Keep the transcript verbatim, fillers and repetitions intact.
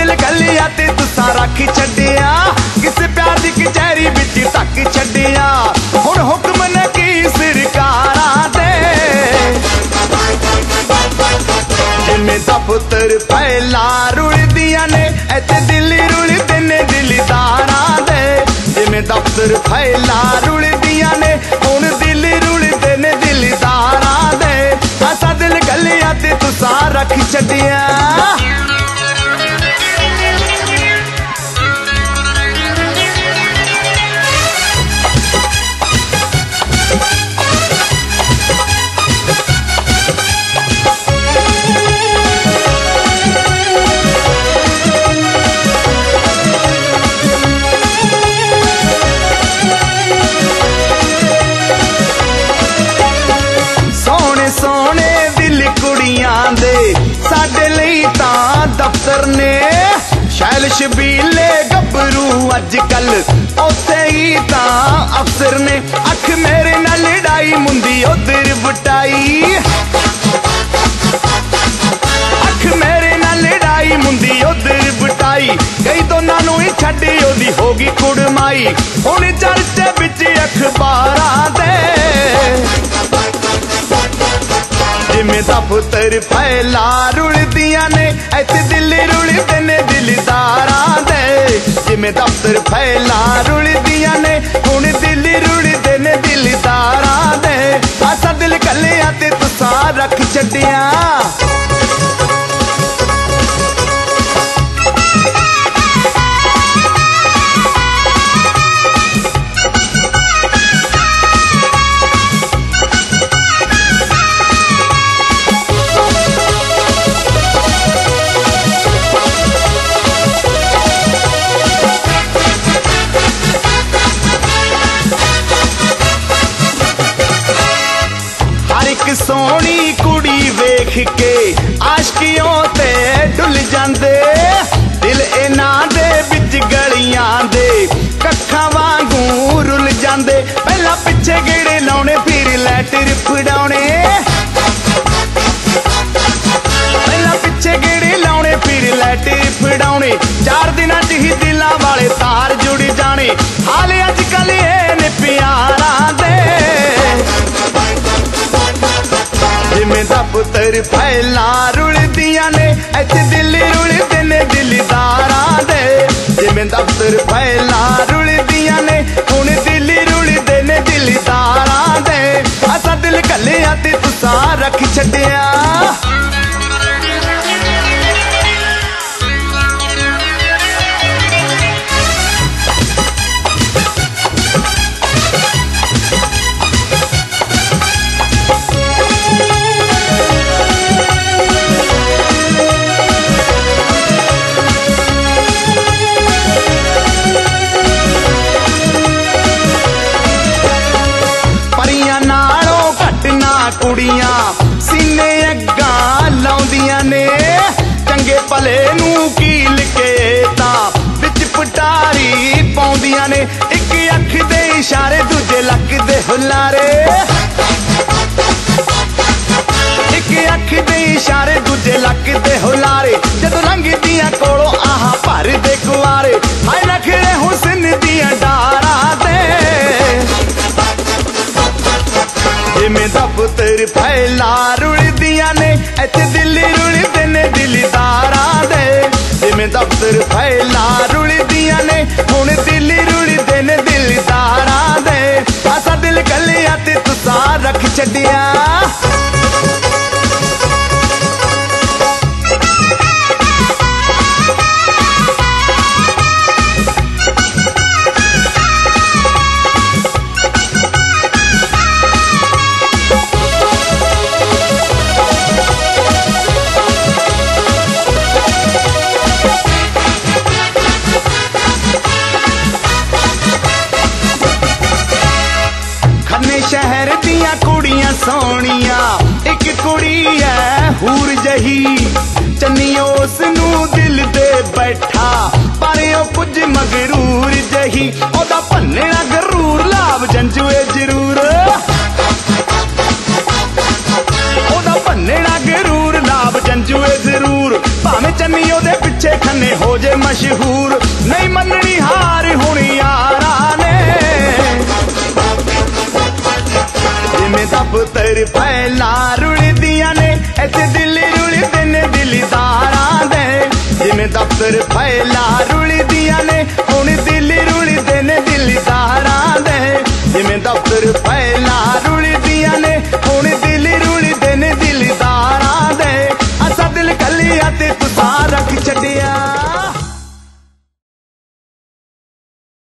दिल गलिया ते तुसा रख छड़िया, किस प्यार दी कचहरी विच तक छड़िया। हुण हुक्म न की सरकारां दे, जिमें दफ्तर फाइलां रुलदियां ने इत्थे दिल रुलदे ने दिलदारां दे। जिमें दफ्तर फाइलां रुलदियां ने हुण दिल रुलदे ने दिलदारां दे। असा दिल गलिया ते तुसा रख छड़िया। साडे लई तां दफ्तर ने शैल शबीले गबरू अजकल उत्थे ही तां अफसर ने। अख मेरे नाल लड़ाई मुंदी उधर बटाई, अख मेरे नाल लड़ाई मुंदी उधर बटाई। कई दोनां नूं ही छड्डी ओदी होगी कुड़माई। हुण चर्चे विच अखबारां दे, जिमें दफ्तर फाइलां रुलदियां ने इत्थे दिल रुलदे ने दिलदारां दे। जिमें दफ्तर फाइलां रुलदियां ने हुण दिल रुलदे ने दिलदारां दे। असा दिल गलिया ते तुसा रख छड़िया। सोहनी कुड़ी वेख के आशकियों ते डुल जांदे, दिल इन्हां दे विच गलियां दे कक्खां वांगू रुल जांदे। पहला पिछे गेड़े लाउणे फिर लैटर फड़ाउणे, पहला पिछे गेड़े लाउणे फिर लैटर फड़ाउणे। चार दिनां च ही दिलां वाले तार जुड़ जाने। हाल अजकल ये ने प्यारां दे, जिमें दफ्तर फाइलां रुलदियां ने इत्थे दिल रुलदे ने दिलदारां दे। जिमें दफ्तर फाइलां रुलदियां ने हुण दिल रुलदे ने दिलदारां दे। असा दिल गलिया ते तुसा रख छड़िया। कुड़ियां सीने अग्गां लाउंदियां ने, चंगे भले नूं कील के तां विच पटारी पाउंदियां ने। इक अख दे इशारे दूजे लक दे हुलारे, इक अख दे इशारे दूजे लक दे हुलारे। जदों लंघदियां कोलों आह भर दे कुआरे, हाय नखरे हुस्न दियां डारां दे। जिमें दफ्तर फाइलां रुलदियां ने इत्थे दिल रुलदे ने दिलदारां दे। जिमें दफ्तर फाइलां रुलदियां ने हुण दिल रुलदे ने दिलदारां दे। असा दिल गलिया ते तुसा रख छड़िया। शहर दियां कुड़ियां सोहणियां, एक कुड़ी है हूर जही। चन्नी उस नूं दिल दे बैठा, पर ओ कुछ मगरूर जही। ओदा भन्नना गरूर लाभ जंजुए जरूर, ओदा भन्नना गरूर लाभ जंजुए जरूर। भावें चन्नी ओदे पिछे खन्ने हो मशहूर नहीं मननी हार हुण यारा ने जिमें दफ्तर फैला रुलदियां ने इत्थे दिल रुलदे ने दिलदारां दे जिमें दफ्तर फैला रुलदियां ने हुण दिल रुलदे ने दिलदारां दे जिमें दफ्तर